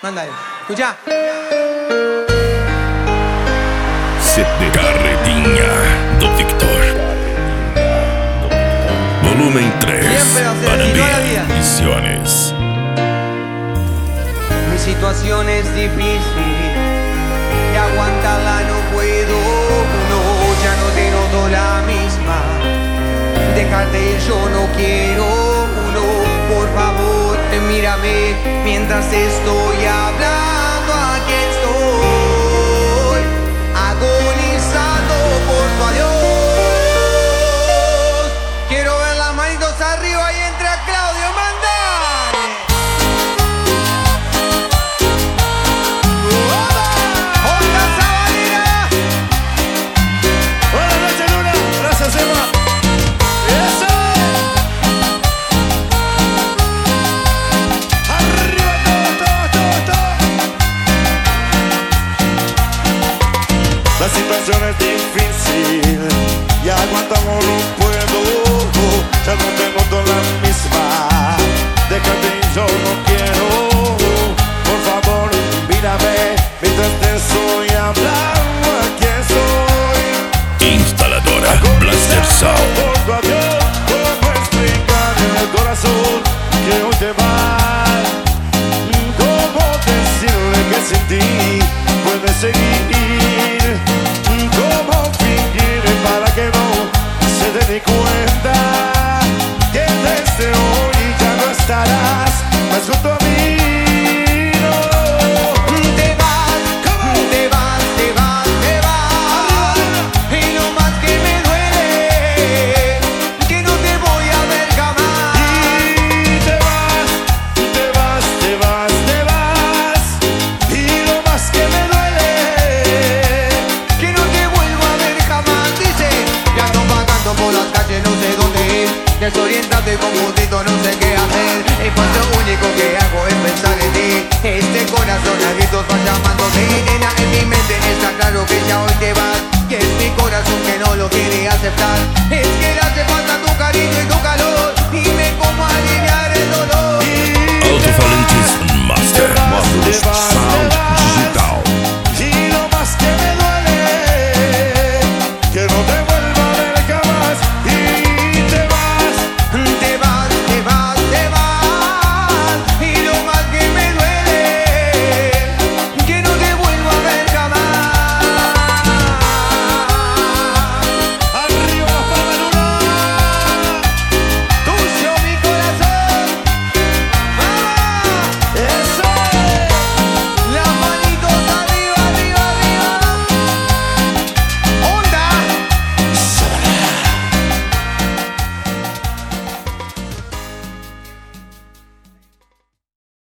Mándale. Escuchá. Carretinha do Victor. Volumen 3. Panamá Misiones. Mi situación es difícil y aguantarla no puedo. No, ya no te noto la misma. Dejarte ir yo no quiero. No, por favor, mírame mientras estoy hablando. Aquí estoy agonizando por tu adiós. Quiero ver las manitos arriba y entra Claudio Mandani. ¡Hola, Sabanera! Buenas noches, Luna. Gracias, Emma. ¡Eso! ¡Arriba todo! La situación es difícil y aguantamos no puedo. Ya no te noto la misma. Déjate y yo no quiero. Por favor, mírame mientras te estoy hablando. Aquí estoy. Instaladora Blaster Sound. Por tu adiós, ¿cómo explicar en el corazón que hoy te vas? ¿Cómo decirle que sin ti puedes seguir? ¿Cómo fingir para que no se dé ni cuenta que desde hoy ya no estarás más junto a mí? No. Te vas, te vas, te vas, te vas. Y lo más que me duele, que no te voy a ver jamás. Y te vas, te vas, te vas, te vas. Y lo más que me duele, Que no te vuelvo a ver jamás. Dice, ya ando vagando por las calles, no sé dónde ir. Desorientado y confundido, no sé qué hacer. Y pues lo único que hago es pensar en ti. Este corazón a gritos va llamándote. En mi mente está claro que ya hoy te vas. Y es mi corazón que no lo quiere aceptar.